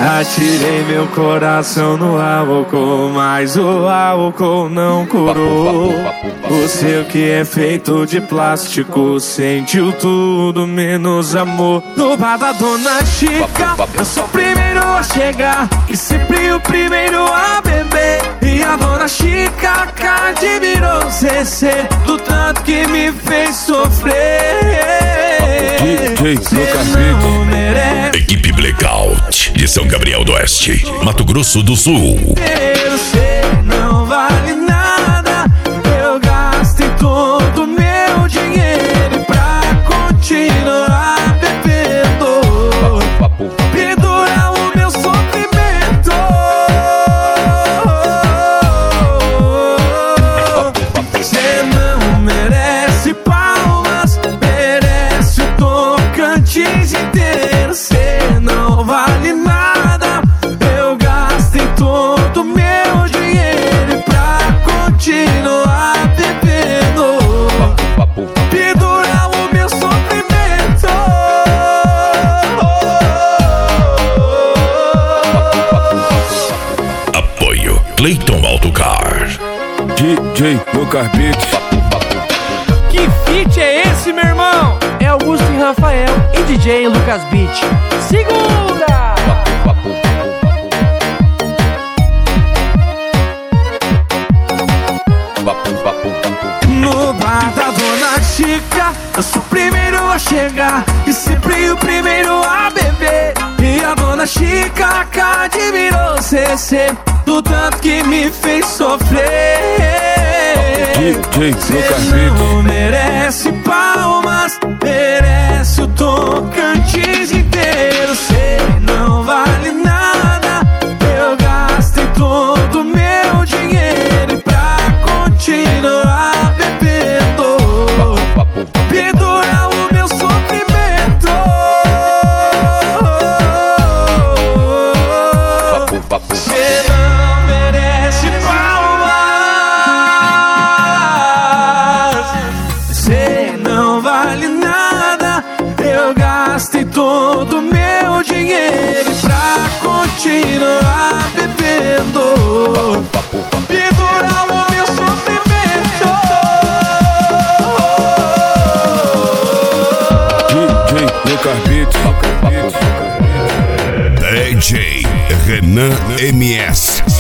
Atirei meu coração no álcool, mas o álcool não curou. O seu que é feito de plástico sentiu tudo menos amor. No bar da Dona Chica, eu sou o primeiro a chegar e sempre o primeiro a beber. E a Dona Chica admirou CC do tanto que me fez sofrer. DJ Lucas Beat. Equipe Blackout de São Gabriel do Oeste, Mato Grosso do Sul. Você não vale nada. Eu gastei todo meu dinheiro pra continuar bebendo. Pendura o meu sofrimento. Você não merece palmas, merece o Tocantins inteiro. Você não vale nada. Eu gastei todo meu dinheiro pra continuar bebendo. Pendura o meu sofrimento. Apoio Clayton Autocar. DJ Lucas Beat. Que feat é esse, meu irmão? É Augusto e Rafael e DJ Lucas Beat. Segura! No bar da Dona Chica, eu sou o primeiro a chegar e sempre o primeiro a beber. E a Dona Chica admirou CC do tanto que me fez sofrer. DJ Lucas Você não Beat. merece palmas, merece o Tocantins inteiro. Você não vale nada. Eu gastei todo meu dinheiro pra continuar bebendo. Pendura o meu sofrimento. Você não merece palmas. Você não vale nada. Eu gastei todo meu dinheiro pra continuar bebendo. Pendura o meu sofrimento. DJ Lucas Beat. DJ Renan MS.